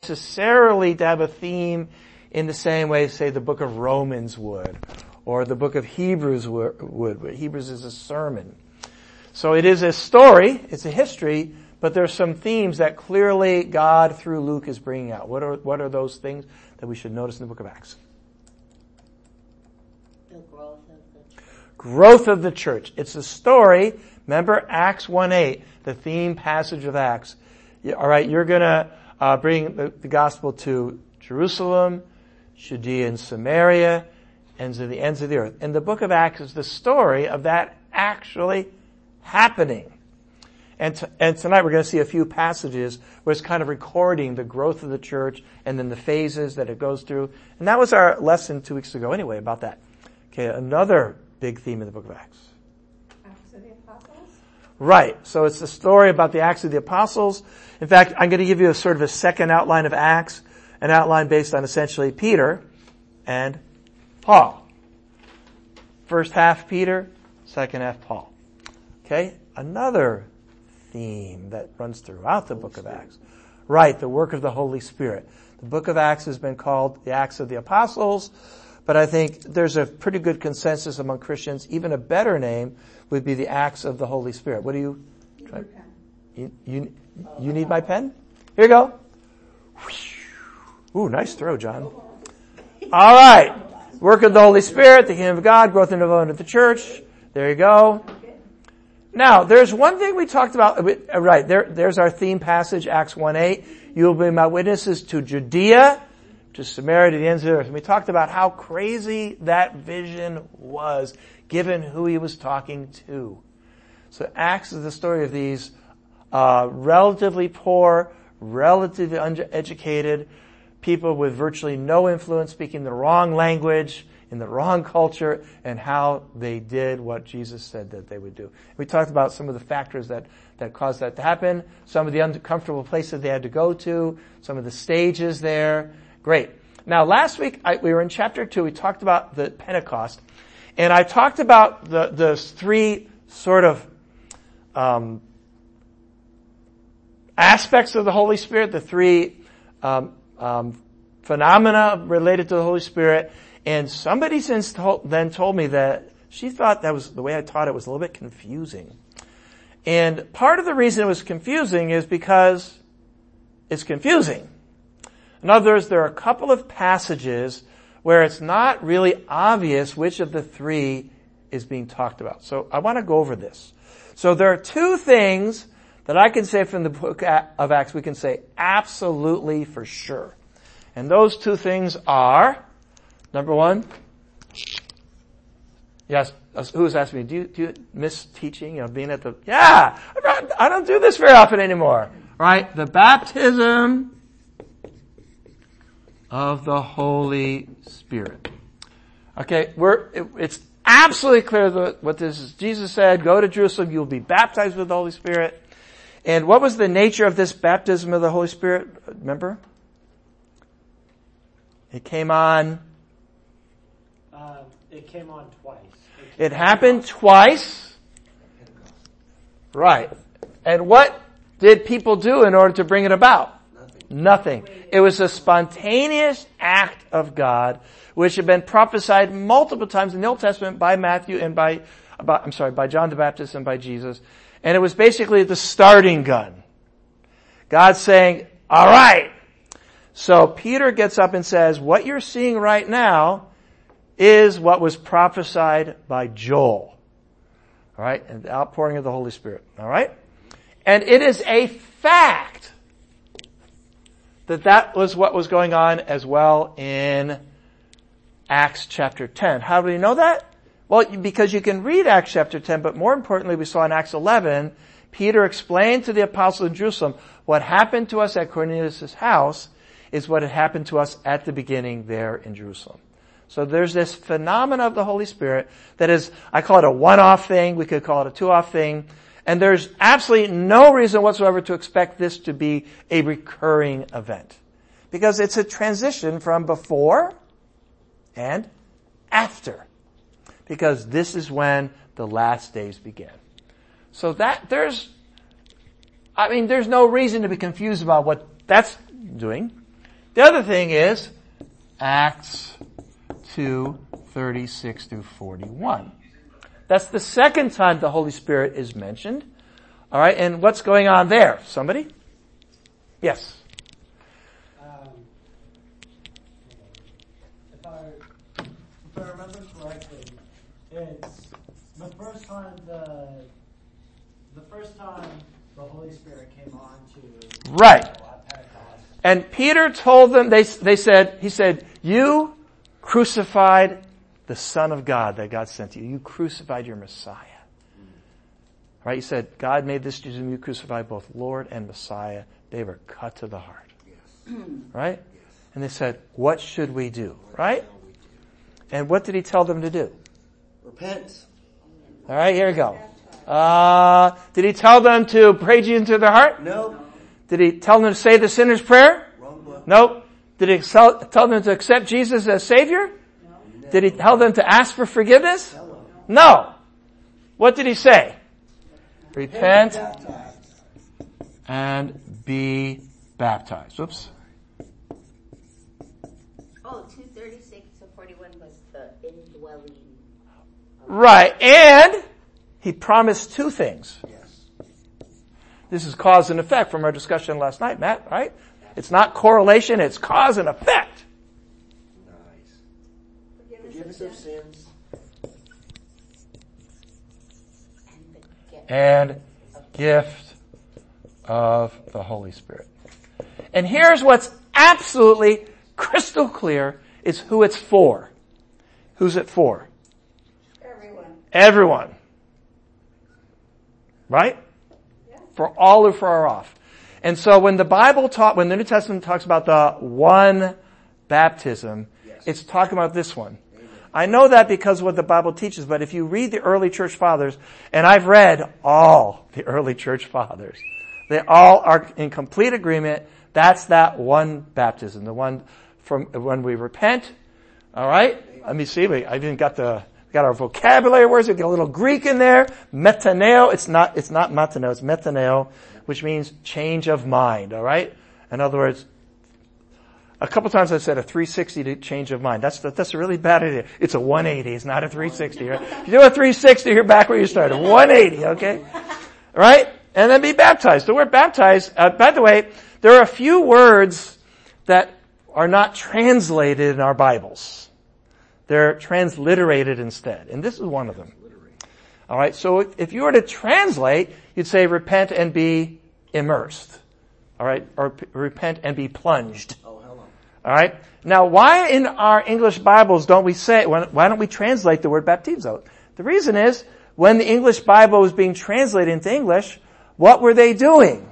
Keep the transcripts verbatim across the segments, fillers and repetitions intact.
necessarily to have a theme in the same way, say, the book of Romans would, or the book of Hebrews would. Hebrews is a sermon. So it is a story, it's a history, but there's some themes that clearly God, through Luke, is bringing out. What are, what are those things that we should notice in the book of Acts? The growth of the church. Growth of the church. It's a story. Remember Acts one eight, the theme passage of Acts. All right, you're going to uh, bring the, the gospel to Jerusalem, Judea and Samaria, and to the ends of the earth. And the book of Acts is the story of that actually happening. And, t- and tonight we're going to see a few passages where it's kind of recording the growth of the church and then the phases that it goes through. And that was our lesson two weeks ago anyway about that. Okay, another big theme in the book of Acts. Acts of the Apostles? Right. So it's the story about the Acts of the Apostles. In fact, I'm going to give you a sort of a second outline of Acts, an outline based on essentially Peter and Paul. First half Peter, second half Paul. Okay, another theme that runs throughout the book of Acts. Right, the work of the Holy Spirit. The book of Acts has been called the Acts of the Apostles, but I think there's a pretty good consensus among Christians. Even a better name would be the Acts of the Holy Spirit. What do you try? You, you, you need my pen? Here you go. Ooh, nice throw, John. All right. Work of the Holy Spirit, the kingdom of God, growth and development of the church. There you go. Now, there's one thing we talked about, right, there, there's our theme passage, Acts one eight. You will be my witnesses to Judea, to Samaria, to the ends of the earth. And we talked about how crazy that vision was, given who he was talking to. So Acts is the story of these uh, relatively poor, relatively uneducated people with virtually no influence, speaking the wrong language, in the wrong culture, and how they did what Jesus said that they would do. We talked about some of the factors that, that caused that to happen, some of the uncomfortable places they had to go to, some of the stages there. Great. Now, last week, I, we were in chapter two, we talked about the Pentecost, and I talked about the, the three sort of um, aspects of the Holy Spirit, the three um, um, phenomena related to the Holy Spirit. And somebody since told, then told me that she thought that was, the way I taught it was a little bit confusing. And part of the reason it was confusing is because it's confusing. In other words, there are a couple of passages where it's not really obvious which of the three is being talked about. So I want to go over this. So there are two things that I can say from the book of Acts we can say absolutely for sure. And those two things are, number one, yes, who's asking me, do you, do you miss teaching, you know, being at the, yeah, I don't do this very often anymore, right? The baptism of the Holy Spirit. Okay, we're, it, it's absolutely clear that what this is. Jesus said, go to Jerusalem, you'll be baptized with the Holy Spirit. And what was the nature of this baptism of the Holy Spirit? Remember? It came on Uh, it came on twice. It, it happened twice. Right. And what did people do in order to bring it about? Nothing. Nothing. It was a spontaneous act of God, which had been prophesied multiple times in the Old Testament by Matthew and by, by I'm sorry, by John the Baptist and by Jesus. And it was basically the starting gun. God saying, all right. So Peter gets up and says, what you're seeing right now is what was prophesied by Joel. All right? And the outpouring of the Holy Spirit. All right? And it is a fact that that was what was going on as well in Acts chapter ten. How do we know that? Well, because you can read Acts chapter ten, but more importantly, we saw in Acts eleven, Peter explained to the apostles in Jerusalem, what happened to us at Cornelius' house is what had happened to us at the beginning there in Jerusalem. So there's this phenomena of the Holy Spirit that is, I call it a one-off thing, we could call it a two-off thing, and there's absolutely no reason whatsoever to expect this to be a recurring event. Because it's a transition from before and after. Because this is when the last days begin. So that, there's, I mean, there's no reason to be confused about what that's doing. The other thing is Acts two, thirty-six through forty-one. That's the second time the Holy Spirit is mentioned. All right, and what's going on there? Somebody? Yes. Um, if I if I remember correctly, it's the first time the the first time the Holy Spirit came on to Right. at Pentecost. And Peter told them, they, they said, he said, you crucified the Son of God that God sent you. You crucified your Messiah. Right? He said, God made this Jesus, you crucified both Lord and Messiah. They were cut to the heart. Yes. Right? And they said, what should we do? Right? And what did he tell them to do? Repent. All right, here we go. Uh, did he tell them to pray Jesus into their heart? No. Did he tell them to say the sinner's prayer? Wrong book. Nope. Did he tell them to accept Jesus as Savior? No. Did he tell them to ask for forgiveness? Hello. No. What did he say? Repent and be baptized. Whoops. Oh, two thirty-six to forty-one was the indwelling. Right. And he promised two things. Yes. This is cause and effect from our discussion last night, Matt, right? It's not correlation, it's cause and effect. Nice. Forgiveness of sins. And gift of the Holy Spirit. And here's what's absolutely crystal clear is who it's for. Who's it for? Everyone. Everyone. Right? Yeah. For all who far off. And so when the Bible taught, when the New Testament talks about the one baptism, Yes. it's talking about this one. I know that because of what the Bible teaches, but if you read the early church fathers, and I've read all the early church fathers, they all are in complete agreement. That's that one baptism, the one from when we repent. All right? Let me see. We, I even got the, got our vocabulary words. We get a little Greek in there. Metaneo. It's not, it's not metaneo. It's metaneo, which means change of mind. All right? In other words, a couple times I've said a three sixty to change of mind. That's, that's a really bad idea. It's a one eighty. It's not a three sixty. Right? If you do a three sixty, you're back where you started. one eighty, okay? Right? And then be baptized. The word baptized, uh, by the way, there are a few words that are not translated in our Bibles. They're transliterated instead. And this is one of them. Alright, so if you were to translate, you'd say repent and be immersed. Alright, or p- repent and be plunged. Oh, hello. Alright? Now, why in our English Bibles don't we say, why don't we translate the word baptizo? The reason is, when the English Bible was being translated into English, what were they doing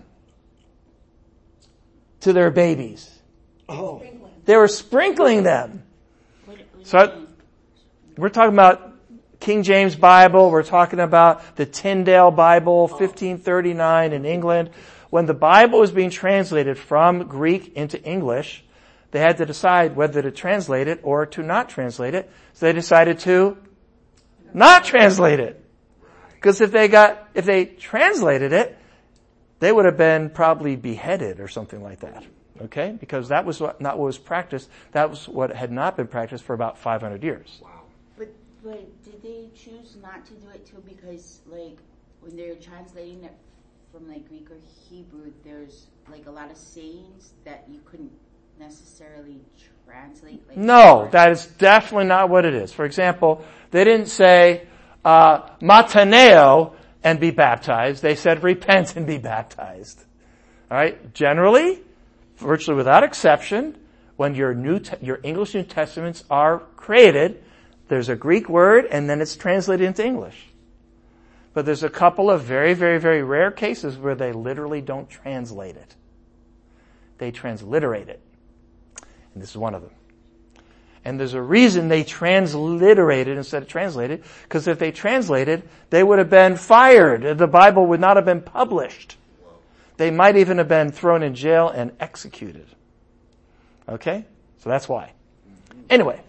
to their babies? Oh. They were sprinkling them. So, we're talking about King James Bible, we're talking about the Tyndale Bible, fifteen thirty-nine in England. When the Bible was being translated from Greek into English, they had to decide whether to translate it or to not translate it. So they decided to not translate it. Because if they got, if they translated it, they would have been probably beheaded or something like that. Okay? Because that was what, not what was practiced. That was what had not been practiced for about five hundred years. Wow. But, but did they choose not to do it too because, like, when they're translating it from, like, Greek or Hebrew, there's, like, a lot of sayings that you couldn't necessarily translate? Like, No, that is definitely not what it is. For example, they didn't say, uh, mataneo and be baptized. They said repent and be baptized. Alright? Generally, virtually without exception, when your new, te- your English New Testaments are created, there's a Greek word and then it's translated into English. But there's a couple of very, very, very rare cases where they literally don't translate it. They transliterate it. And this is one of them. And there's a reason they transliterated instead of translated, because if they translated, they would have been fired. The Bible would not have been published. They might even have been thrown in jail and executed. Okay? So that's why. Anyway.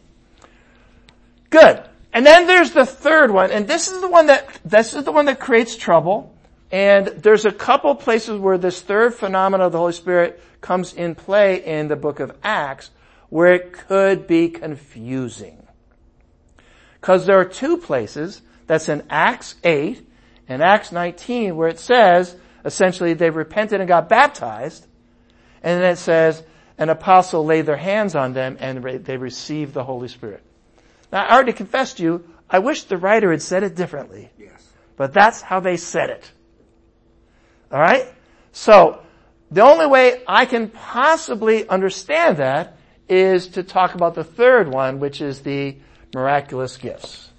Good. And then there's the third one, and this is the one that, this is the one that creates trouble And there's a couple places where this third phenomenon of the Holy Spirit comes in play in the book of Acts where it could be confusing. Because there are two places, that's in Acts eight and Acts nineteen, where it says, essentially, they repented and got baptized, and then it says, an apostle laid their hands on them and they received the Holy Spirit. Now, I already confessed to you, I wish the writer had said it differently. Yes. But that's how they said it. Alright? So, the only way I can possibly understand that is to talk about the third one, which is the miraculous gifts.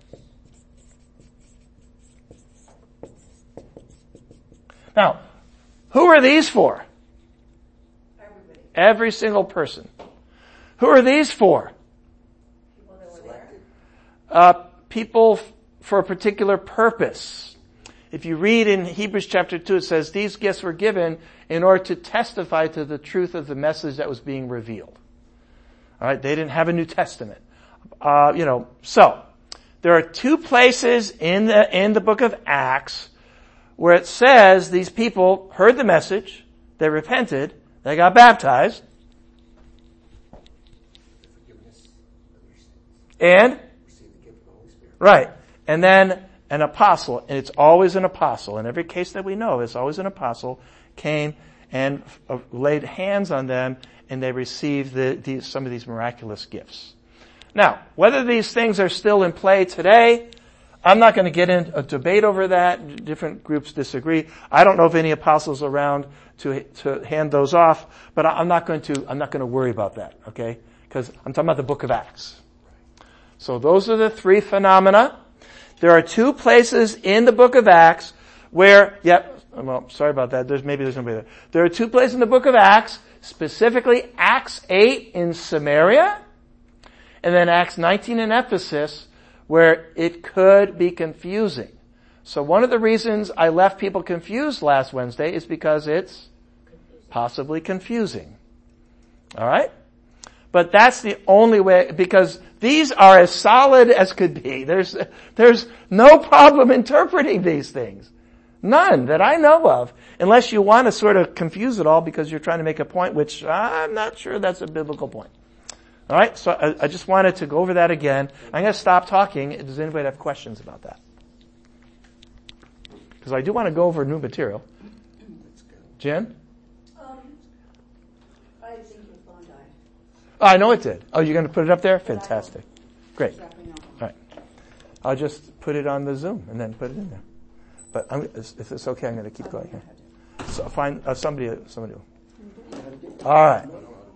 Now, who are these for? Everybody. Every single person. Who are these for? People that were there. Uh, people f- for a particular purpose. If you read in Hebrews chapter two, it says these gifts were given in order to testify to the truth of the message that was being revealed. All right, they didn't have a New Testament. Uh, you know, so there are two places in the in the book of Acts where it says these people heard the message, they repented, they got baptized, and right, and then an apostle, and it's always an apostle. In every case that we know, it's always an apostle came and uh, laid hands on them, and they received the, these, some of these miraculous gifts. Now, whether these things are still in play today, I'm not going to get into a debate over that. Different groups disagree. I don't know if any apostles are around to to hand those off, but I'm not going to I'm not going to worry about that, okay? Because I'm talking about the book of Acts. So those are the three phenomena. There are two places in the book of Acts where, yep, well, sorry about that. There's maybe there's nobody there. There are two places in the book of Acts, specifically Acts eight in Samaria, and then Acts nineteen in Ephesus, where it could be confusing. So one of the reasons I left people confused last Wednesday is because it's possibly confusing. All right? But that's the only way, because these are as solid as could be. There's, there's no problem interpreting these things. None that I know of, unless you want to sort of confuse it all because you're trying to make a point, which I'm not sure that's a biblical point. All right, so I, I just wanted to go over that again. I'm going to stop talking. Does anybody have questions about that? Because I do want to go over new material. Jen? Um, I think your phone died. Oh, I know it did. Oh, you're going to put it up there? Fantastic. Great. All right. I'll just put it on the Zoom and then put it in there. But I'm, if it's okay, I'm going to keep going here. So find uh, somebody. Somebody. All right.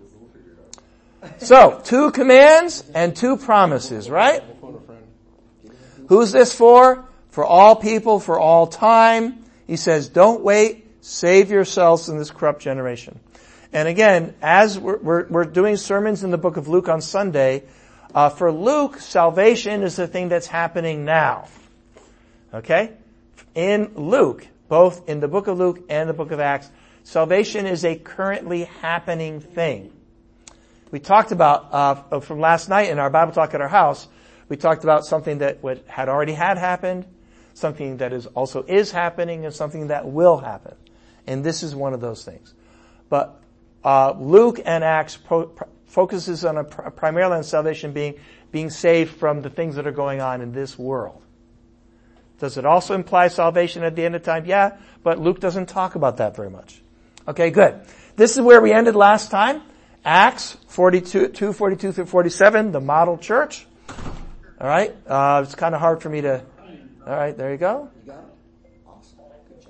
So, two commands and two promises, right? Who's this for? For all people, for all time. He says, don't wait, save yourselves in this corrupt generation. And again, as we're, we're, we're doing sermons in the book of Luke on Sunday, uh, for Luke, salvation is the thing that's happening now. Okay? In Luke, both in the book of Luke and the book of Acts, salvation is a currently happening thing. We talked about, uh, from last night in our Bible talk at our house, we talked about something that would, had already had happened, something that is also is happening, and something that will happen. And this is one of those things. But, uh, Luke and Acts pro, pro, focuses on a, primarily on salvation being, being saved from the things that are going on in this world. Does it also imply salvation at the end of time? Yeah, but Luke doesn't talk about that very much. Okay, good. This is where we ended last time. Acts forty-two, forty-two through forty-seven, the model church. All right, uh, it's kind of hard for me to. All right, there you go. You got it? Awesome. Good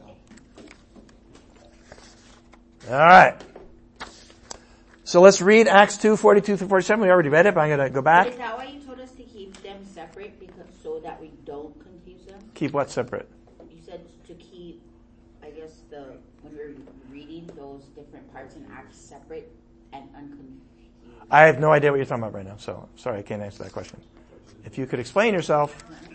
job. All right. So let's read Acts two, forty-two through forty-seven. We already read it, but I'm going to go back. Is that why you told us to keep them separate, because so that we don't confuse them? Keep what separate? You said to keep, I guess, the when we're reading those different parts in Acts separate and unconfused. I have no idea what you're talking about right now, so sorry, I can't answer that question. If you could explain yourself.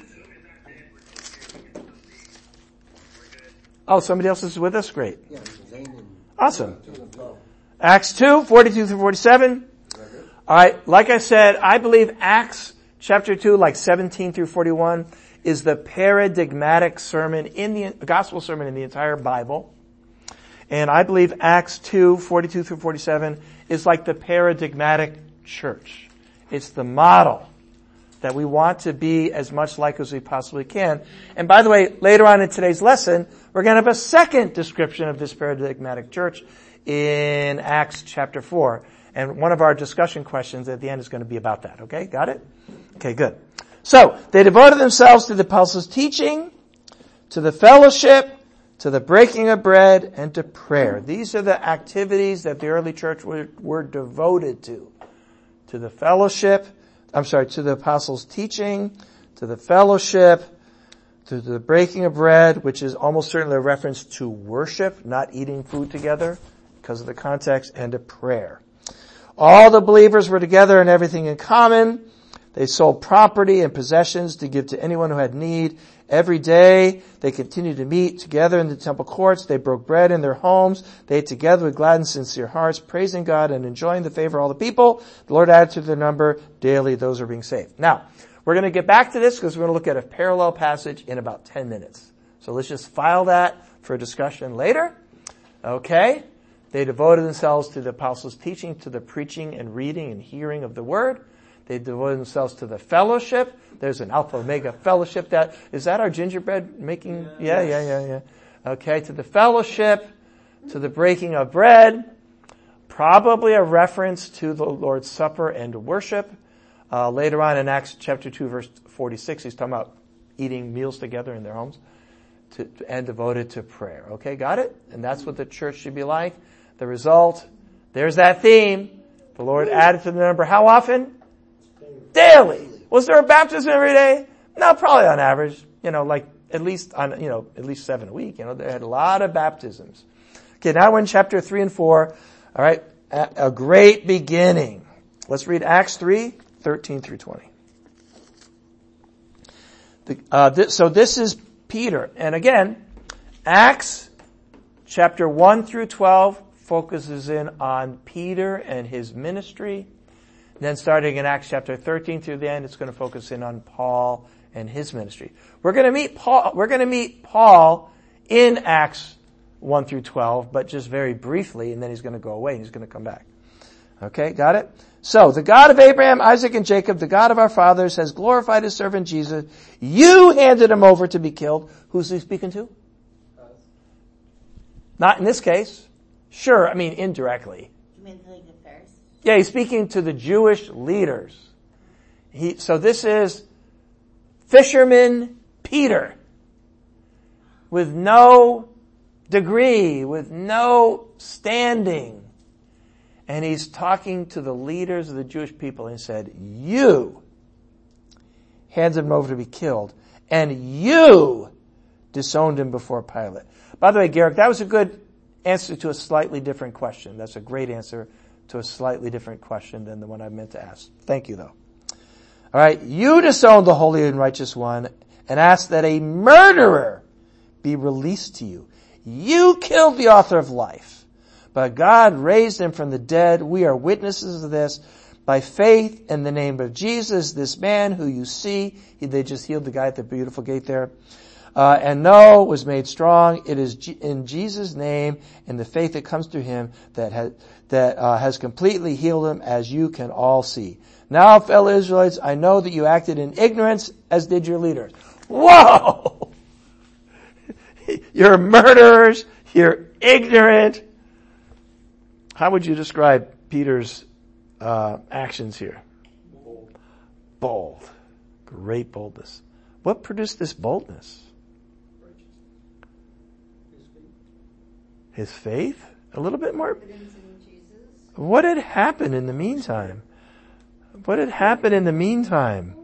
Oh, somebody else is with us? Great. Yeah, Zane and Awesome. and Flo. Acts two, forty-two through forty-seven. Alright, like I said, I believe Acts chapter two, like seventeen through forty-one, is the paradigmatic sermon in the gospel sermon in the entire Bible. And I believe Acts two, forty-two through forty-seven is like the paradigmatic church. It's the model that we want to be as much like as we possibly can. And by the way, later on in today's lesson, we're going to have a second description of this paradigmatic church in Acts chapter four. And one of our discussion questions at the end is going to be about that. Okay, got it? Okay, good. So, they devoted themselves to the apostles' teaching, to the fellowship, to the breaking of bread, and to prayer. These are the activities that the early church were, were devoted to. To the fellowship, I'm sorry, to the apostles' teaching, to the fellowship, to the breaking of bread, which is almost certainly a reference to worship, not eating food together, because of the context, and to prayer. All the believers were together and everything in common. They sold property and possessions to give to anyone who had need. Every day they continued to meet together in the temple courts. They broke bread in their homes. They ate together with glad and sincere hearts, praising God and enjoying the favor of all the people. The Lord added to their number daily those who are being saved. Now, we're going to get back to this because we're going to look at a parallel passage in about ten minutes. So let's just file that for a discussion later. Okay? They devoted themselves to the apostles' teaching, to the preaching and reading and hearing of the word. They devoted themselves to the fellowship. There's an Alpha Omega fellowship. That is that our gingerbread making? Yeah, yeah, yeah, yeah. Okay, to the fellowship, to the breaking of bread. Probably a reference to the Lord's Supper and worship. Uh, later on in Acts chapter two, verse forty-six, he's talking about eating meals together in their homes, to, and devoted to prayer. Okay, got it? And that's what the church should be like. The result, there's that theme. The Lord added to the number how often? Daily. Was there a baptism every day? No, probably on average. You know, like at least on, you know, at least seven a week. You know, they had a lot of baptisms. Okay, now we're in chapter three and four. All right, a, a great beginning. Let's read Acts three, thirteen through twenty. The, uh, th- so this is Peter. And again, Acts chapter one through twelve focuses in on Peter and his ministry. Then starting in Acts chapter thirteen through the end, it's going to focus in on Paul and his ministry. We're going to meet Paul, we're going to meet Paul in Acts one through twelve, but just very briefly, and then he's going to go away and he's going to come back. Okay, got it? So, the God of Abraham, Isaac, and Jacob, the God of our fathers, has glorified his servant Jesus. You handed him over to be killed. Who's he speaking to? Not in this case. Sure, I mean indirectly. You mean like the Pharisees? Yeah, he's speaking to the Jewish leaders. He, so this is fisherman Peter with no degree, with no standing. And he's talking to the leaders of the Jewish people and he said, you handed him over to be killed and you disowned him before Pilate. By the way, Garrick, that was a good answer to a slightly different question. That's a great answer to a slightly different question than the one I meant to ask. Thank you, though. All right, you disowned the Holy and Righteous One and asked that a murderer be released to you. You killed the author of life, but God raised him from the dead. We are witnesses of this. By faith in the name of Jesus, this man who you see, they just healed the guy at the beautiful gate there, Uh, and know was made strong. It is G- in Jesus' name and the faith that comes through him that has, that, uh, has completely healed him, as you can all see. Now, fellow Israelites, I know that you acted in ignorance, as did your leaders. Whoa! You're murderers. You're ignorant. How would you describe Peter's, uh, actions here? Bold. Bold. Great boldness. What produced this boldness? His faith? A little bit more? What had happened in the meantime? What had happened in the meantime?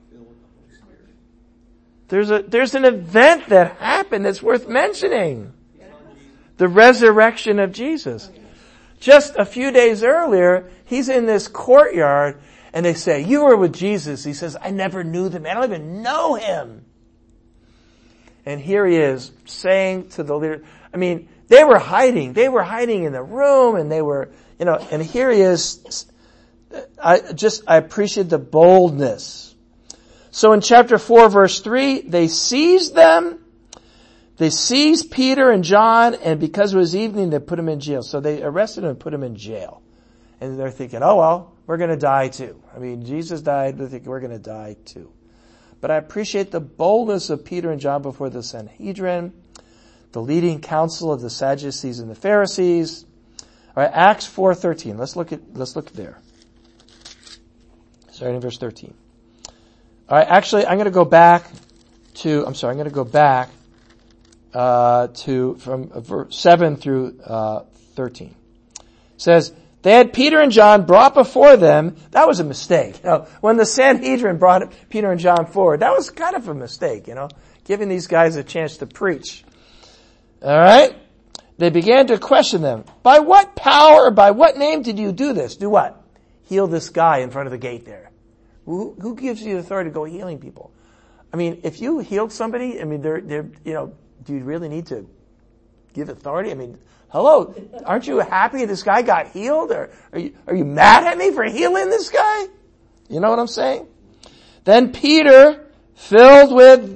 There's a, there's an event that happened that's worth mentioning. The resurrection of Jesus. Just a few days earlier, he's in this courtyard and they say, you were with Jesus. He says, I never knew the man. I don't even know him. And here he is saying to the leader, I mean, they were hiding. They were hiding in the room and they were, you know, and here he is. I just, I appreciate the boldness. So in chapter four, verse three, they seized them. They seized Peter and John, and because it was evening, they put them in jail. So they arrested them and put them in jail. And they're thinking, oh well, we're going to die too. I mean, Jesus died, they're thinking we're going to die too. But I appreciate the boldness of Peter and John before the Sanhedrin, the leading council of the Sadducees and the Pharisees. All right, Acts four thirteen. Let's look at let's look there. Starting in verse thirteen. All right, actually, I'm going to go back to. I'm sorry, I'm going to go back uh, to from verse seven through uh, thirteen. It says, they had Peter and John brought before them. That was a mistake. You know, when the Sanhedrin brought Peter and John forward, that was kind of a mistake, you know, giving these guys a chance to preach. All right? They began to question them. By what power or by what name did you do this? Do what? Heal this guy in front of the gate there. Who, who gives you the authority to go healing people? I mean, if you healed somebody, I mean, they're, they're, you know, do you really need to give authority? I mean, hello, aren't you happy this guy got healed? Or are you, are you mad at me for healing this guy? You know what I'm saying? Then Peter, filled with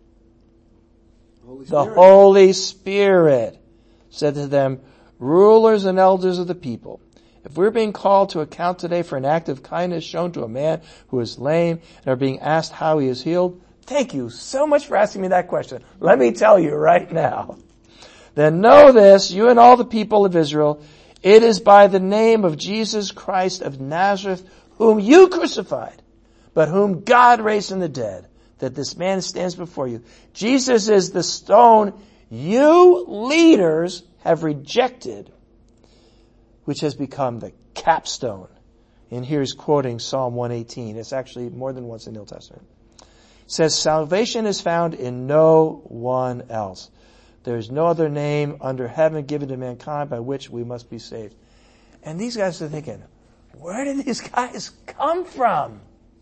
Holy the Spirit. Holy Spirit, said to them, rulers and elders of the people, if we're being called to account today for an act of kindness shown to a man who is lame and are being asked how he is healed, thank you so much for asking me that question. Let me tell you right now. Then know this, you and all the people of Israel, it is by the name of Jesus Christ of Nazareth, whom you crucified, but whom God raised from the dead, that this man stands before you. Jesus is the stone you leaders have rejected, which has become the capstone. And here he's quoting Psalm one eighteen. It's actually more than once in the Old Testament. It says, salvation is found in no one else. There is no other name under heaven given to mankind by which we must be saved. And these guys are thinking, where did these guys come from?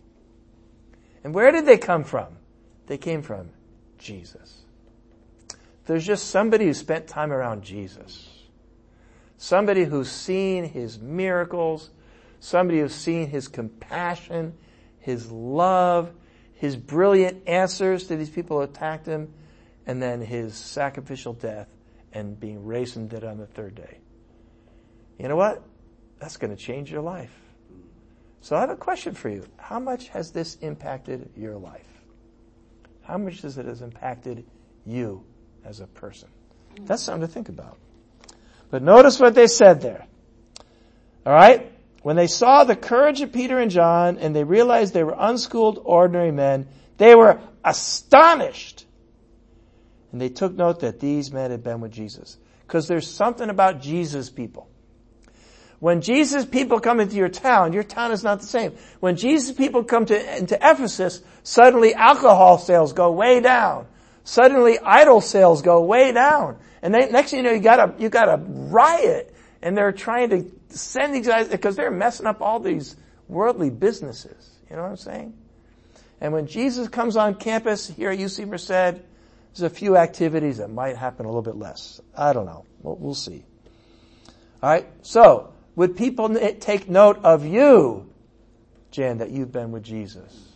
And where did they come from? They came from Jesus. There's just somebody who spent time around Jesus. Somebody who's seen his miracles. Somebody who's seen his compassion, his love, his brilliant answers to these people who attacked him, and then his sacrificial death and being raised from the dead on the third day. You know what? That's going to change your life. So I have a question for you. How much has this impacted your life? How much has it has impacted you as a person? That's something to think about. But notice what they said there. All right? When they saw the courage of Peter and John and they realized they were unschooled, ordinary men, they were astonished. And they took note that these men had been with Jesus. Because there's something about Jesus people. When Jesus people come into your town, your town is not the same. When Jesus people come to into Ephesus, suddenly alcohol sales go way down. Suddenly idol sales go way down. And they, next thing you know, you got a, you got a riot. And they're trying to send these guys, because they're messing up all these worldly businesses. You know what I'm saying? And when Jesus comes on campus here at U C Merced, there's a few activities that might happen a little bit less. I don't know. We'll, we'll see. All right. So, would people take note of you, Jan, that you've been with Jesus?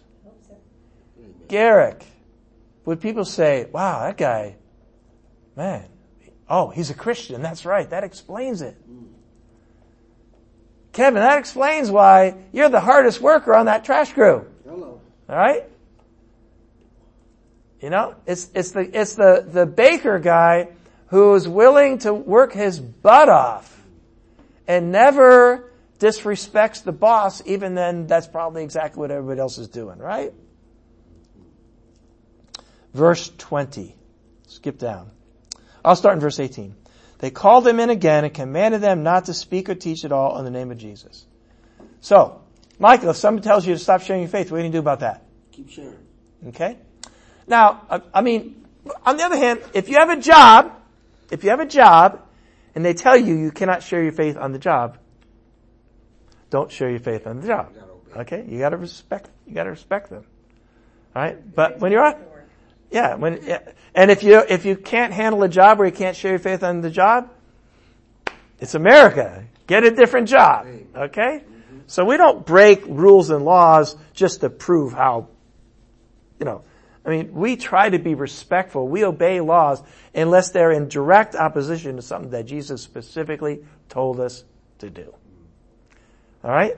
Garrick, would people say, wow, that guy, man, oh, he's a Christian. That's right. That explains it. Kevin, that explains why you're the hardest worker on that trash crew. Hello. All right? You know, it's, it's the, it's the, the baker guy who's willing to work his butt off and never disrespects the boss, even then that's probably exactly what everybody else is doing, right? Verse twenty. Skip down. I'll start in verse eighteen. They called them in again and commanded them not to speak or teach at all in the name of Jesus. So, Michael, if somebody tells you to stop sharing your faith, what are you going to do about that? Keep sharing. Okay? Now, I mean, on the other hand, if you have a job, if you have a job, and they tell you you cannot share your faith on the job, don't share your faith on the job. Okay? You gotta respect, you gotta respect them. Alright? But when you're on, yeah, when, and if you, if you can't handle a job where you can't share your faith on the job, it's America. Get a different job. Okay? So we don't break rules and laws just to prove how you know, I mean, we try to be respectful. We obey laws unless they're in direct opposition to something that Jesus specifically told us to do. All right?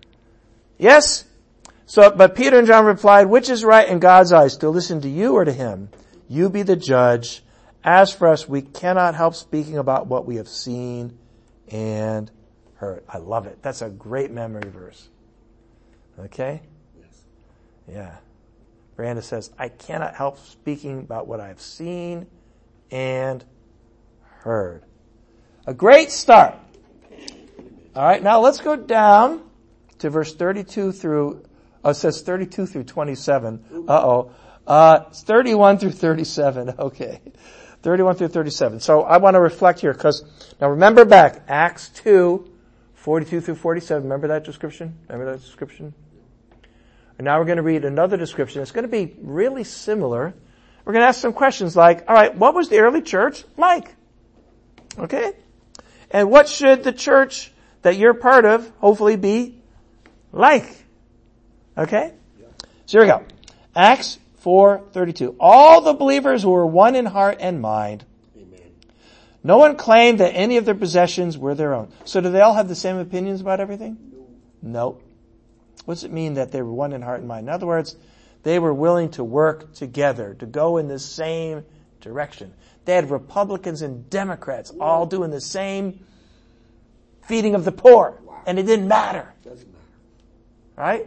Yes? So, but Peter and John replied, which is right in God's eyes, to listen to you or to him? You be the judge. As for us, we cannot help speaking about what we have seen and heard. I love it. That's a great memory verse. Okay? Yes. Yeah. Miranda says, I cannot help speaking about what I've seen and heard. A great start. All right, now let's go down to verse thirty-two through, oh, it says thirty-two through twenty-seven. Uh-oh. Uh, it's thirty-one through thirty-seven. Okay. thirty-one through thirty-seven. So I want to reflect here because, now remember back, Acts two, forty-two through forty-seven. Remember that description? Remember that description? And now we're going to read another description. It's going to be really similar. We're going to ask some questions like, all right, what was the early church like? Okay? And what should the church that you're part of hopefully be like? Okay? So here we go. Acts four thirty-two. All the believers were one in heart and mind. Amen. No one claimed that any of their possessions were their own. So do they all have the same opinions about everything? No. What does it mean that they were one in heart and mind? In other words, they were willing to work together, to go in the same direction. They had Republicans and Democrats all doing the same feeding of the poor. And it didn't matter. Doesn't matter. Right?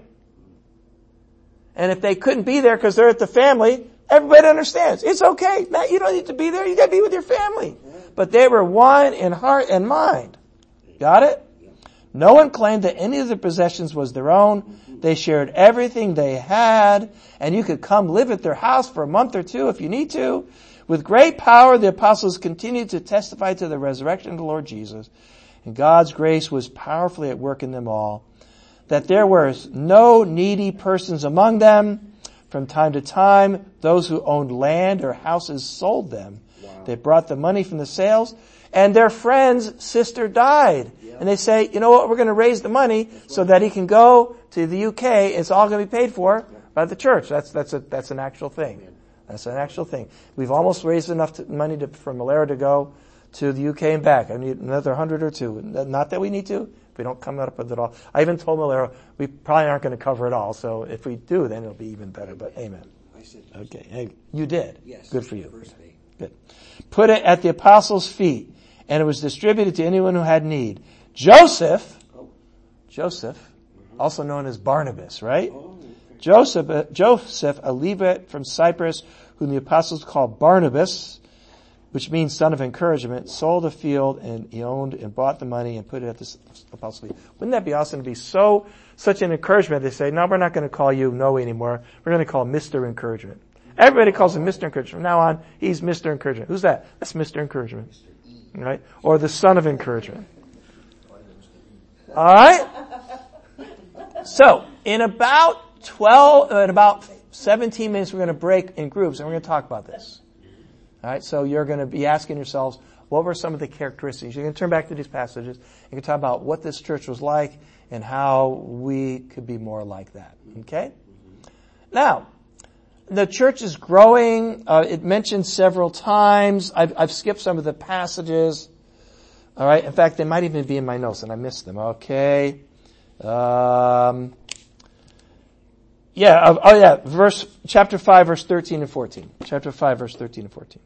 And if they couldn't be there because they're at the family, everybody understands. It's okay. Matt, you don't need to be there. You got to be with your family. But they were one in heart and mind. Got it? No one claimed that any of their possessions was their own. They shared everything they had, and you could come live at their house for a month or two if you need to. With great power, the apostles continued to testify to the resurrection of the Lord Jesus, and God's grace was powerfully at work in them all. That there were no needy persons among them. From time to time, those who owned land or houses sold them. Wow. They brought the money from the sales, and their friend's sister died. And they say, you know what, we're going to raise the money so that he can go to the U K. It's all going to be paid for by the church. That's, that's a, that's an actual thing. That's an actual thing. We've almost raised enough to, money to, for Malera to go to the U K and back. I need another hundred or two. Not that we need to. If we don't come up with it all. I even told Malera, we probably aren't going to cover it all. So if we do, then it'll be even better. But amen. I said, okay. Hey, you did. Yes. Good for you. Verse eight. Good. Put it at the apostles' feet, and it was distributed to anyone who had need. Joseph, Joseph, also known as Barnabas, right? Joseph, uh, Joseph, a Levite from Cyprus, whom the apostles called Barnabas, which means son of encouragement, sold a field and he owned and bought the money and put it at the apostles' feet. Wouldn't that be awesome to be so, such an encouragement? They say, no, we're not going to call you Noe anymore. We're going to call him Mister Encouragement. Everybody calls him Mister Encouragement. From now on, he's Mister Encouragement. Who's that? That's Mister Encouragement. Right? Or the son of encouragement. All right? So, in about twelve, in about seventeen minutes, we're going to break in groups and we're going to talk about this. All right? So you're going to be asking yourselves, what were some of the characteristics? You're going to turn back to these passages. You can talk about what this church was like and how we could be more like that. Okay? Now, the church is growing. Uh, it mentioned several times. I've, I've skipped some of the passages. All right. In fact, they might even be in my notes, and I missed them. Okay. Um, yeah. Uh, oh, yeah. Verse chapter five, verse thirteen and fourteen. Chapter five, verse thirteen and fourteen.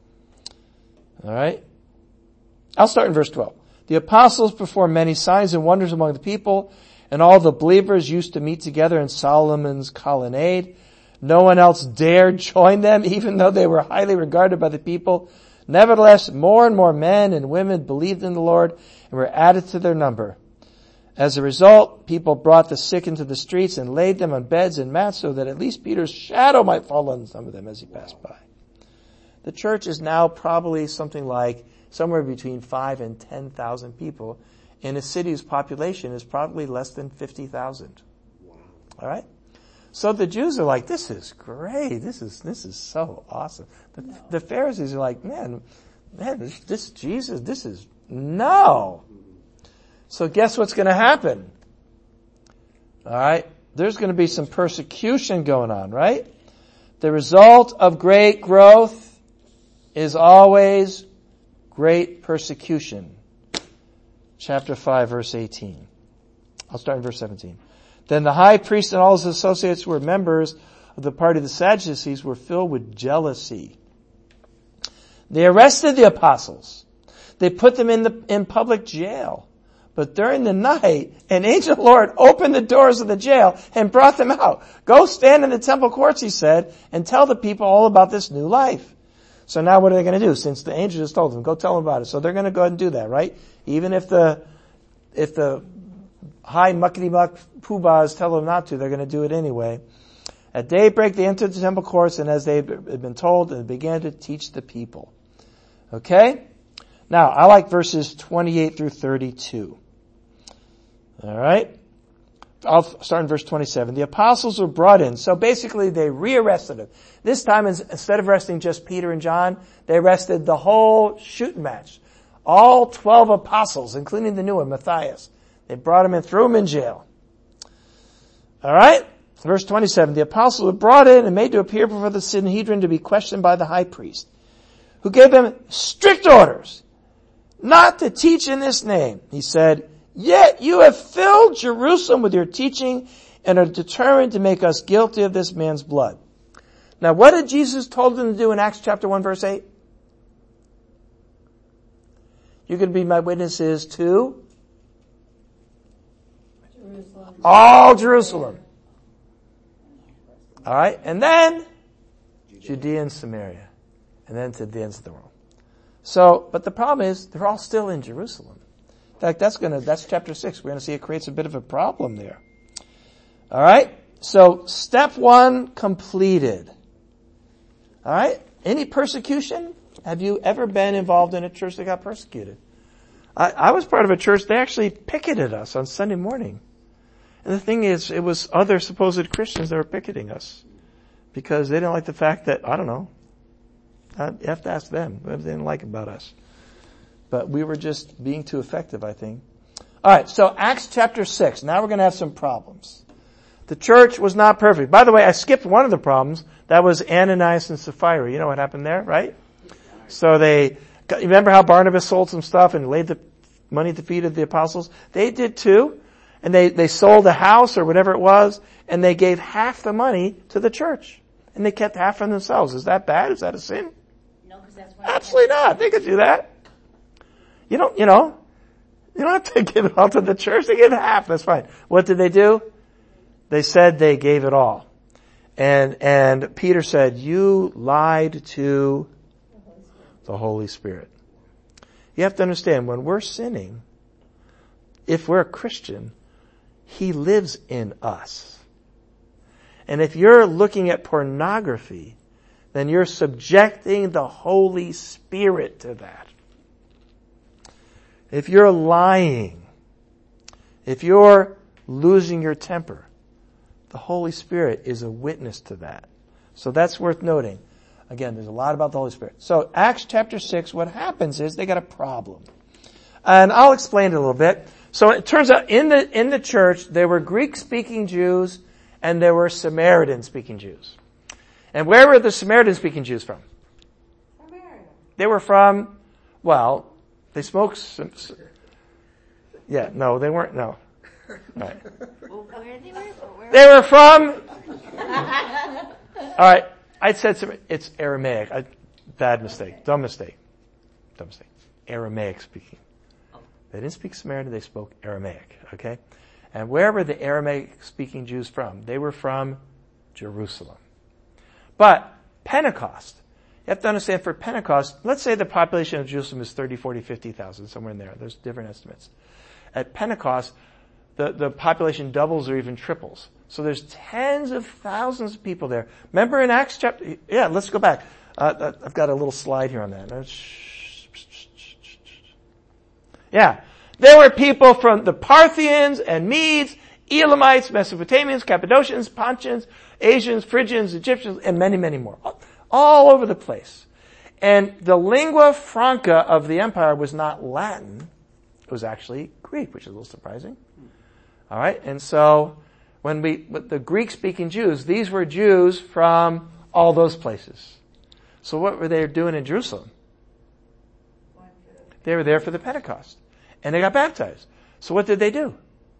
All right. I'll start in verse twelve. The apostles performed many signs and wonders among the people, and all the believers used to meet together in Solomon's colonnade. No one else dared join them, even though they were highly regarded by the people. Nevertheless, more and more men and women believed in the Lord and were added to their number. As a result, people brought the sick into the streets and laid them on beds and mats so that at least Peter's shadow might fall on some of them as he passed by. The church is now probably something like somewhere between five and ten thousand people in a city whose population is probably less than fifty thousand. Wow. All right? So the Jews are like, this is great. This is, this is so awesome. The, no. the Pharisees are like, man, man, this, this Jesus, this is, no. So guess what's going to happen? All right. There's going to be some persecution going on, right? The result of great growth is always great persecution. Chapter five, verse eighteen. I'll start in verse seventeen. Then the high priest and all his associates who were members of the party of the Sadducees were filled with jealousy. They arrested the apostles. They put them in the in public jail. But during the night, an angel of the Lord opened the doors of the jail and brought them out. Go stand in the temple courts, he said, and tell the people all about this new life. So now what are they going to do? Since the angel just told them, go tell them about it. So they're going to go ahead and do that, right? Even if the, if the high muckety muck poobahs tell them not to, they're going to do it anyway. At daybreak, they entered the temple courts, and as they had been told, they began to teach the people. Okay? Now, I like verses twenty-eight through thirty-two. All right? I'll start in verse twenty-seven. The apostles were brought in. So basically, they rearrested them. This time, instead of arresting just Peter and John, they arrested the whole shooting match. All twelve apostles, including the new one, Matthias. They brought him and threw him in jail. All right? Verse twenty-seven. The apostles were brought in and made to appear before the Sanhedrin to be questioned by the high priest, who gave them strict orders not to teach in this name. He said, yet you have filled Jerusalem with your teaching and are determined to make us guilty of this man's blood. Now, what did Jesus told them to do in Acts chapter one, verse eight? You're going to be my witnesses to Jerusalem. all Jerusalem. All right? And then Judea and Samaria. And then to the ends of the world. So, but the problem is, they're all still in Jerusalem. In fact, that's gonna, that's chapter six. We're gonna see it creates a bit of a problem there. Alright? So, step one completed. Alright? Any persecution? Have you ever been involved in a church that got persecuted? I, I was part of a church, they actually picketed us on Sunday morning. And the thing is, it was other supposed Christians that were picketing us. Because they didn't like the fact that, I don't know, you have to ask them what they didn't like about us. But we were just being too effective, I think. Alright, so Acts chapter six. Now we're going to have some problems. The church was not perfect. By the way, I skipped one of the problems. That was Ananias and Sapphira. You know what happened there, right? So they, remember how Barnabas sold some stuff and laid the money at the feet of the apostles? They did too. And they, they sold a house or whatever it was, and they gave half the money to the church. And they kept half for themselves. Is that bad? Is that a sin? No, because that's why. Absolutely not. They could do that. You don't, you know, you don't have to give it all to the church. They give half. That's fine. What did they do? They said they gave it all. And, and Peter said, you lied to the Holy Spirit. You have to understand, when we're sinning, if we're a Christian, He lives in us. And if you're looking at pornography, then you're subjecting the Holy Spirit to that. If you're lying, if you're losing your temper, the Holy Spirit is a witness to that. So that's worth noting. Again, there's a lot about the Holy Spirit. So Acts chapter six, what happens is they got a problem. And I'll explain it a little bit. So it turns out in the, in the church, there were Greek-speaking Jews and there were Samaritan-speaking Jews. And where were the Samaritan-speaking Jews from? Samaria. They were from, well, they smoked some, yeah, no, they weren't, no. Right. Well, where they were? Where? They were from, alright, I said some, it's Aramaic. I, bad mistake. Dumb mistake. Dumb mistake. Aramaic speaking. They didn't speak Samaritan, they spoke Aramaic, okay? And where were the Aramaic speaking Jews from? They were from Jerusalem. But Pentecost, you have to understand, for Pentecost, let's say the population of Jerusalem is thirty, forty, fifty thousand, somewhere in there. There's different estimates. At Pentecost, the, the population doubles or even triples. So there's tens of thousands of people there. Remember in Acts chapter, yeah, let's go back. Uh, I've got a little slide here on that. Yeah. There were people from the Parthians and Medes, Elamites, Mesopotamians, Cappadocians, Pontians, Asians, Phrygians, Egyptians, and many, many more. All over the place. And the lingua franca of the empire was not Latin. It was actually Greek, which is a little surprising. All right. And so when we, with the Greek-speaking Jews, these were Jews from all those places. So what were they doing in Jerusalem? They were there for the Pentecost. And they got baptized. So what did they do?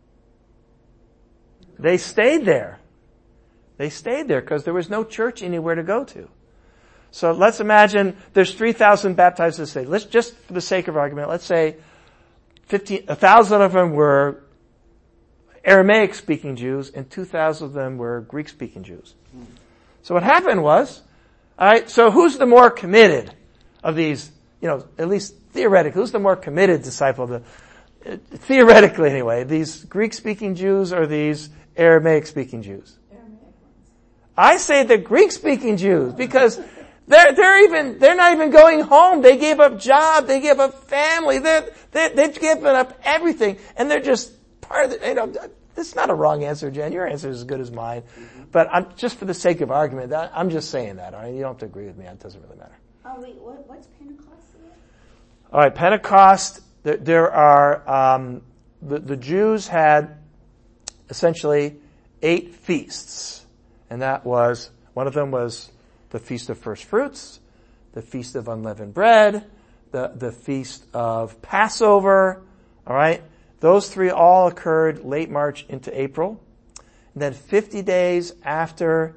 They stayed there. They stayed there because there was no church anywhere to go to. So let's imagine there's three thousand baptized this day. Let's just, for the sake of argument, let's say fifteen, one thousand of them were Aramaic speaking Jews and two thousand of them were Greek speaking Jews. So what happened was, alright, so who's the more committed of these, you know, at least theoretically, who's the more committed disciple of the, uh, theoretically anyway, these Greek speaking Jews or these Aramaic speaking Jews? Aramaic ones. I say the Greek speaking Jews because they're, they're even, they're not even going home. They gave up job. They gave up family. They're, they, they've given up everything and they're just part of the, you know, this is not a wrong answer, Jen. Your answer is as good as mine. Mm-hmm. But I'm, just for the sake of argument, that, I'm just saying that, all right? You don't have to agree with me. It doesn't really matter. Oh, wait, what, what's Pentecost again? All right, Pentecost, there, there are, um, the, the Jews had essentially eight feasts. And that was, one of them was the Feast of First Fruits, the Feast of Unleavened Bread, the, the Feast of Passover, all right? Those three all occurred late March into April. And then fifty days after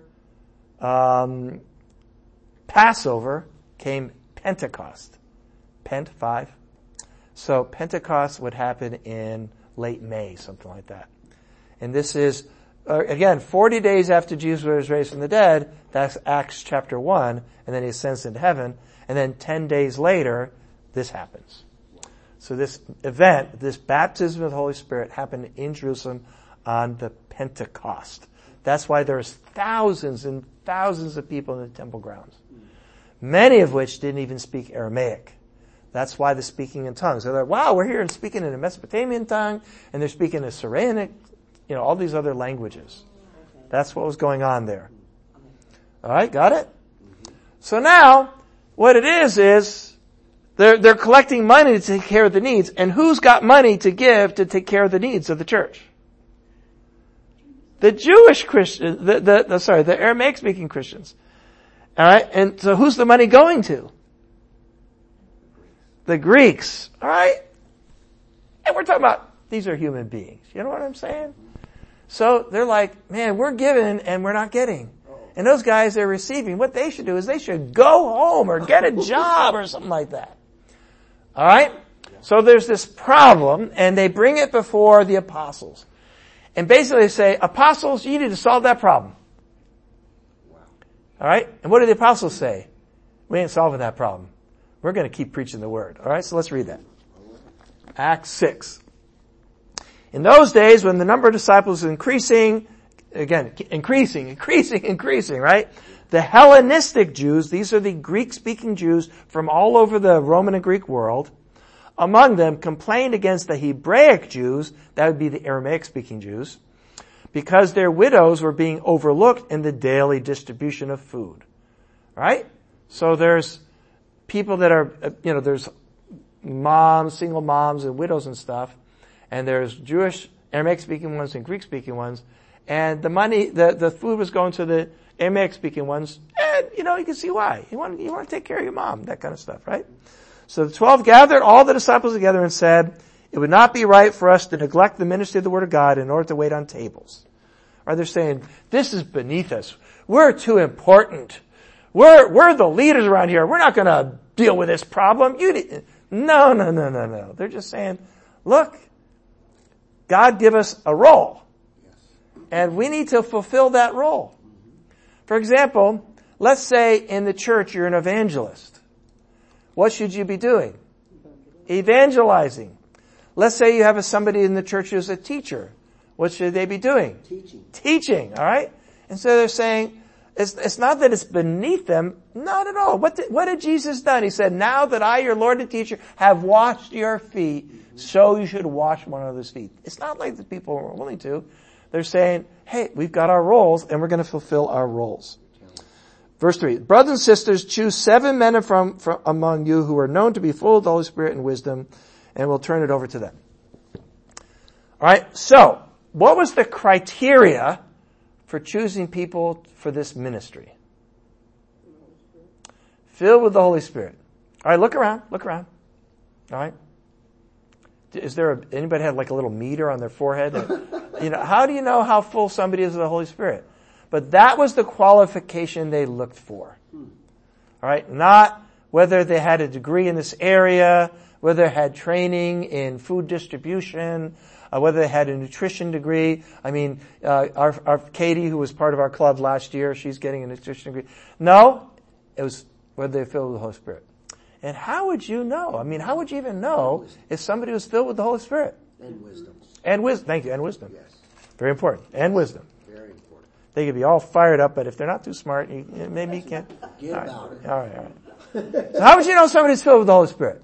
um, Passover came Pentecost. Pent, five. So Pentecost would happen in late May, something like that. And this is, uh, again, forty days after Jesus was raised from the dead. That's Acts chapter one. And then he ascends into heaven. And then ten days later, this happens. So this event, this baptism of the Holy Spirit happened in Jerusalem on the Pentecost. That's why there's thousands and thousands of people in the temple grounds. Many of which didn't even speak Aramaic. That's why the speaking in tongues. They're like, wow, we're here and speaking in a Mesopotamian tongue, and they're speaking a Syrianic, you know, all these other languages. That's what was going on there. Alright, got it? So now, what it is is, They're, they're collecting money to take care of the needs. And who's got money to give to take care of the needs of the church? The Jewish Christians, the, the, the sorry, the Aramaic speaking Christians. Alright? And so who's the money going to? The Greeks. Alright? And we're talking about, these are human beings. You know what I'm saying? So they're like, man, we're giving and we're not getting. And those guys are receiving. What they should do is they should go home or get a job or something like that. All right? So there's this problem, and they bring it before the apostles. And basically they say, apostles, you need to solve that problem. All right? And what do the apostles say? We ain't solving that problem. We're going to keep preaching the word. All right? So let's read that. Acts six. In those days, when the number of disciples was increasing, again, increasing, increasing, increasing, right? The Hellenistic Jews, these are the Greek-speaking Jews from all over the Roman and Greek world, among them complained against the Hebraic Jews, that would be the Aramaic-speaking Jews, because their widows were being overlooked in the daily distribution of food. Right? So there's people that are, you know, there's moms, single moms and widows and stuff, and there's Jewish, Aramaic-speaking ones and Greek-speaking ones, and the money, the, the food was going to the Aramaic speaking ones, and, you know, you can see why. You want, you want to take care of your mom, that kind of stuff, right? So the twelve gathered all the disciples together and said, it would not be right for us to neglect the ministry of the word of God in order to wait on tables. Or they're saying, this is beneath us. We're too important. We're, we're the leaders around here. We're not gonna deal with this problem. You need, no, no, no, no, no. They're just saying, look, God give us a role. And we need to fulfill that role. For example, let's say in the church you're an evangelist. What should you be doing? Evangelizing. Let's say you have a, somebody in the church who's a teacher. What should they be doing? Teaching. Teaching, alright? And so they're saying, it's, it's not that it's beneath them, not at all. What did, what did Jesus done? He said, now that I, your Lord and teacher, have washed your feet, so you should wash one another's feet. It's not like the people are willing to. They're saying, hey, we've got our roles and we're going to fulfill our roles. Verse three, brothers and sisters, choose seven men from, from among you who are known to be full of the Holy Spirit and wisdom, and we'll turn it over to them. Alright, so, what was the criteria for choosing people for this ministry? filled with the Holy Spirit. All right, look around, look around. All right. Is there a, anybody have like a little meter on their forehead? That, you know, how do you know how full somebody is of the Holy Spirit? But that was the qualification they looked for. All right, not whether they had a degree in this area, whether they had training in food distribution, uh, whether they had a nutrition degree. I mean, uh, our, our Katie, who was part of our club last year, she's getting a nutrition degree. No, it was whether they're filled with the Holy Spirit. And how would you know? I mean, how would you even know if somebody was filled with the Holy Spirit? And wisdom. And wisdom. Thank you. And wisdom. Yes. Very important. And wisdom. Very important. They could be all fired up, but if they're not too smart, you, maybe you can't. Get all right. about it. All right, all right. So how would you know somebody's filled with the Holy Spirit?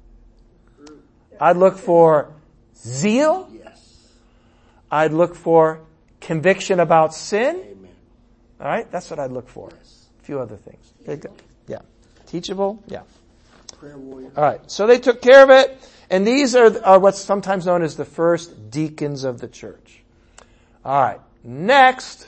I'd look for zeal. Yes. I'd look for conviction about sin. Amen. All right, that's what I'd look for. Yes. A few other things. Yeah. Teachable. Yeah. Prayer warrior. All right. So they took care of it, and these are, are what's sometimes known as the first deacons of the church. All right. Next.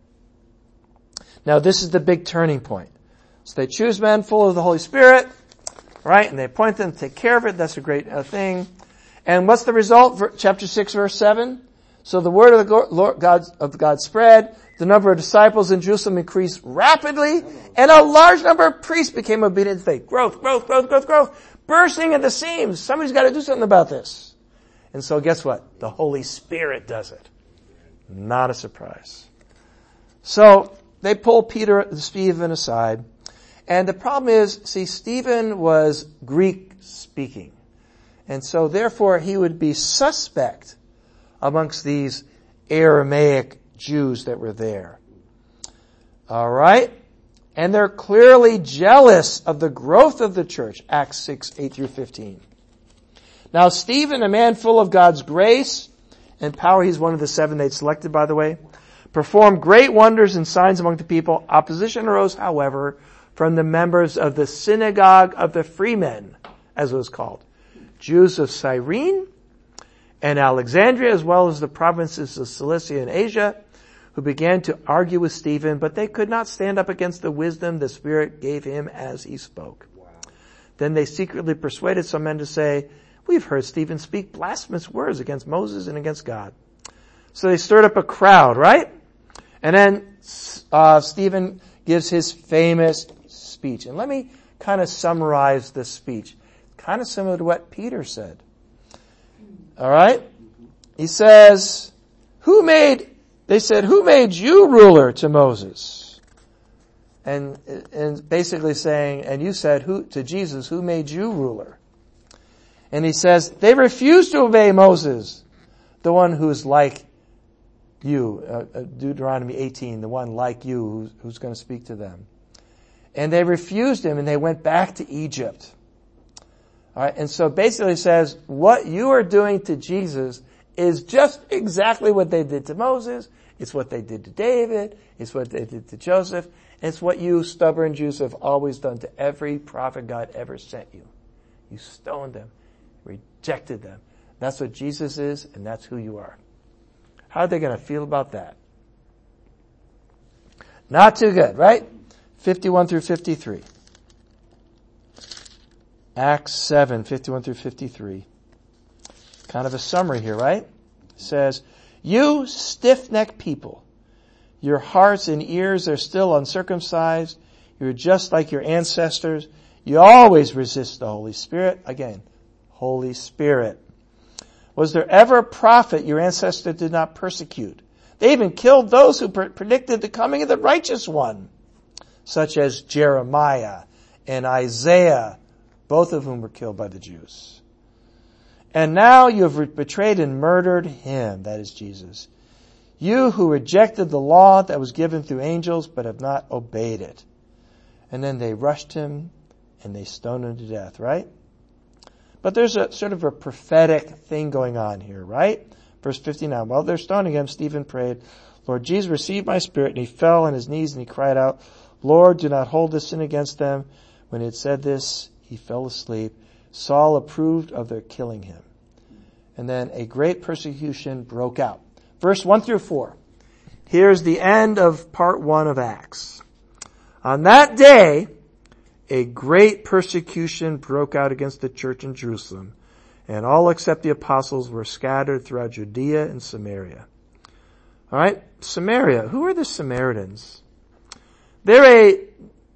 Now this is the big turning point. So they choose men full of the Holy Spirit, right? And they appoint them to take care of it. That's a great uh, thing. And what's the result? Ver- chapter six, verse seven. So the word of the go- Lord God of God spread. The number of disciples in Jerusalem increased rapidly, and a large number of priests became obedient to faith. Growth, growth, growth, growth, growth. Bursting at the seams. Somebody's got to do something about this. And so guess what? The Holy Spirit does it. Not a surprise. So they pull Peter and Stephen aside. And the problem is, see, Stephen was Greek speaking. And so therefore he would be suspect amongst these Aramaic Jews that were there. All right? And they're clearly jealous of the growth of the church. Acts six, eight through fifteen. Now Stephen, a man full of God's grace and power, he's one of the seven they'd selected, by the way, performed great wonders and signs among the people. Opposition arose, however, from the members of the synagogue of the freemen, as it was called, Jews of Cyrene and Alexandria, as well as the provinces of Cilicia and Asia, who began to argue with Stephen, but they could not stand up against the wisdom the Spirit gave him as he spoke. Wow. Then they secretly persuaded some men to say, "We've heard Stephen speak blasphemous words against Moses and against God." So they stirred up a crowd, right? And then uh, Stephen gives his famous speech. And let me kind of summarize this speech. Kind of similar to what Peter said. All right? He says, who made, they said, who made you ruler to Moses? And, and basically saying, and you said who, to Jesus, who made you ruler? And he says, they refused to obey Moses, the one who's like you, uh, Deuteronomy eighteen, the one like you who's, who's going to speak to them. And they refused him and they went back to Egypt. All right, and so basically it says, what you are doing to Jesus is just exactly what they did to Moses. It's what they did to David. It's what they did to Joseph. It's what you stubborn Jews have always done to every prophet God ever sent you. You stoned them, rejected them. That's what Jesus is, and that's who you are. How are they going to feel about that? Not too good, right? fifty-one through fifty-three. Acts seven, fifty-one through fifty-three. Kind of a summary here, right? It says, you stiff-necked people, your hearts and ears are still uncircumcised. You're just like your ancestors. You always resist the Holy Spirit. Again, Holy Spirit. Was there ever a prophet your ancestors did not persecute? They even killed those who pre- predicted the coming of the righteous one, such as Jeremiah and Isaiah, both of whom were killed by the Jews. And now you have betrayed and murdered him, that is Jesus. You who rejected the law that was given through angels, but have not obeyed it. And then they rushed him and they stoned him to death, right? But there's a sort of a prophetic thing going on here, right? Verse fifty-nine, while they're stoning him, Stephen prayed, Lord Jesus, receive my spirit. And he fell on his knees and he cried out, Lord, do not hold this sin against them. When he had said this, he fell asleep. Saul approved of their killing him. And then a great persecution broke out. Verse one through four. Here's the end of part one of Acts. On that day, a great persecution broke out against the church in Jerusalem, and all except the apostles were scattered throughout Judea and Samaria. All right, Samaria. Who are the Samaritans? They're a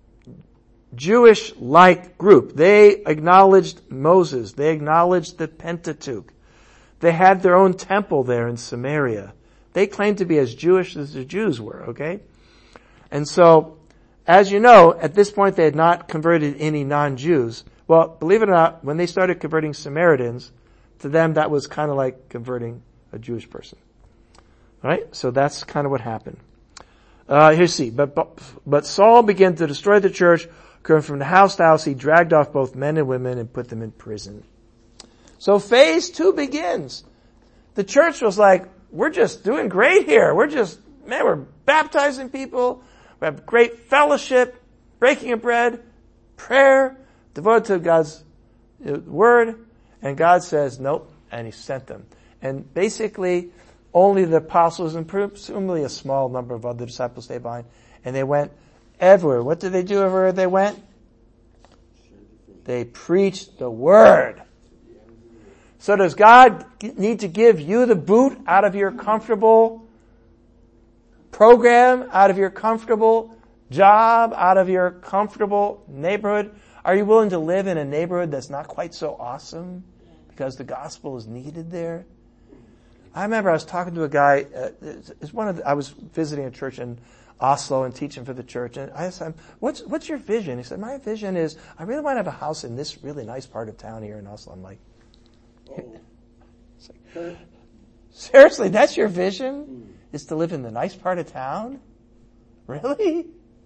Jewish-like group. They acknowledged Moses. They acknowledged the Pentateuch. They had their own temple there in Samaria. They claimed to be as Jewish as the Jews were, okay? And so, as you know, at this point they had not converted any non-Jews. Well, believe it or not, when they started converting Samaritans, to them that was kind of like converting a Jewish person. All right? So that's kind of what happened. Uh, here's C. But, but, but Saul began to destroy the church. Going from the house to house, he dragged off both men and women and put them in prison. So phase two begins. The church was like, we're just doing great here. We're just, man, we're baptizing people. We have great fellowship, breaking of bread, prayer, devoted to God's word. And God says, nope. And he sent them. And basically, only the apostles and presumably a small number of other disciples stayed behind. And they went everywhere. What did they do everywhere they went? They preached the word. So does God need to give you the boot out of your comfortable program, out of your comfortable job, out of your comfortable neighborhood? Are you willing to live in a neighborhood that's not quite so awesome because the gospel is needed there? I remember I was talking to a guy, uh, it's one of the, I was visiting a church in Oslo and teaching for the church, and I asked him, what's, what's your vision? He said, my vision is I really want to have a house in this really nice part of town here in Oslo. I'm like, oh. Seriously, that's your vision? Is to live in the nice part of town? Really?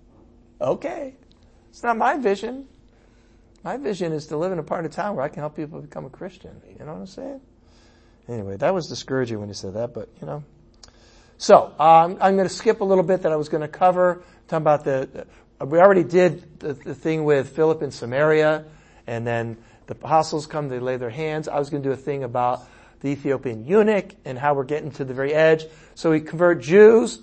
Okay. It's not my vision. My vision is to live in a part of town where I can help people become a Christian. You know what I'm saying? Anyway, that was discouraging when he said that, but you know. So, um, I'm going to skip a little bit that I was going to cover. Talking about the, uh, we already did the, the thing with Philip in Samaria, and then the apostles come, they lay their hands. I was going to do a thing about the Ethiopian eunuch and how we're getting to the very edge. So we convert Jews,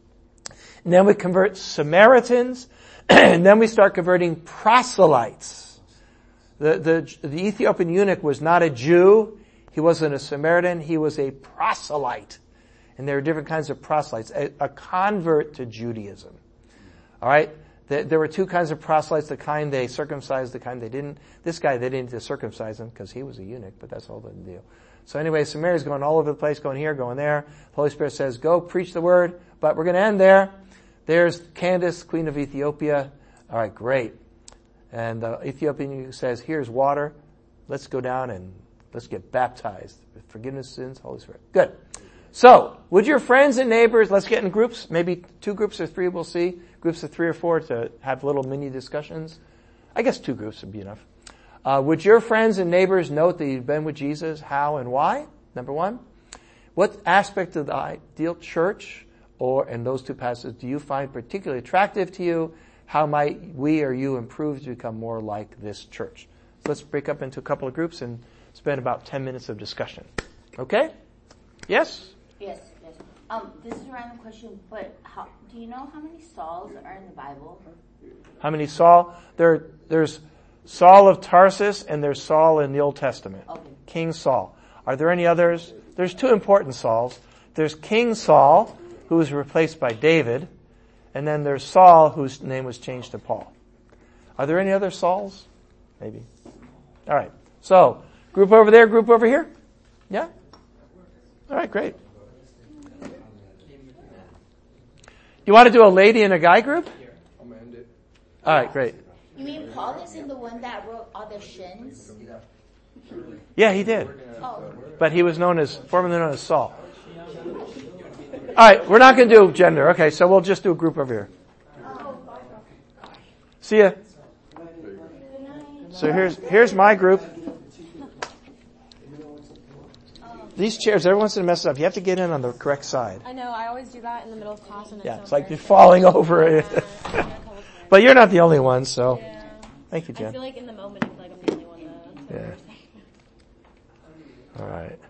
and then we convert Samaritans, and then we start converting proselytes. The, the, the Ethiopian eunuch was not a Jew. He wasn't a Samaritan. He was a proselyte. And there are different kinds of proselytes. A, a convert to Judaism. All right? There, there were two kinds of proselytes, the kind they circumcised, the kind they didn't. This guy, they didn't circumcise him because he was a eunuch, but that's all the deal. So anyway, Samaria's going all over the place, going here, going there. The Holy Spirit says, go preach the word, but we're going to end there. There's Candace, Queen of Ethiopia. All right, great. And the Ethiopian eunuch says, here's water. Let's go down and let's get baptized. Forgiveness of sins, Holy Spirit. Good. So, would your friends and neighbors, let's get in groups, maybe two groups or three, we'll see. Groups of three or four to have little mini discussions. I guess two groups would be enough. Uh, would your friends and neighbors note that you've been with Jesus? How and why? Number one. What aspect of the ideal church or in those two passages do you find particularly attractive to you? How might we or you improve to become more like this church? So let's break up into a couple of groups and spend about ten minutes of discussion. Okay? Yes? Yes, yes. Um, this is a random question, but how, do you know how many Sauls are in the Bible? How many Saul? There, there's Saul of Tarsus and there's Saul in the Old Testament. Okay. King Saul. Are there any others? There's two important Sauls. There's King Saul, who was replaced by David, and then there's Saul, whose name was changed to Paul. Are there any other Sauls? Maybe. All right. So, group over there, group over here? Yeah? All right, great. You want to do a lady and a guy group? I'm gonna end it. All right, great. You mean Paul isn't the one that wrote all the shins? Yeah, he did. Oh. But he was known as, formerly known as Saul. All right, we're not going to do gender. Okay, so we'll just do a group over here. See ya. So here's here's my group. These chairs, every once in a mess up. You have to get in on the correct side. I know, I always do that in the middle of class. And Yeah, it's, it's so like you're falling over it. Yeah, But you're not the only one, so. yeah. Thank you, I Jen. feel like in the moment, I feel like I'm the only one that. Yeah. All right.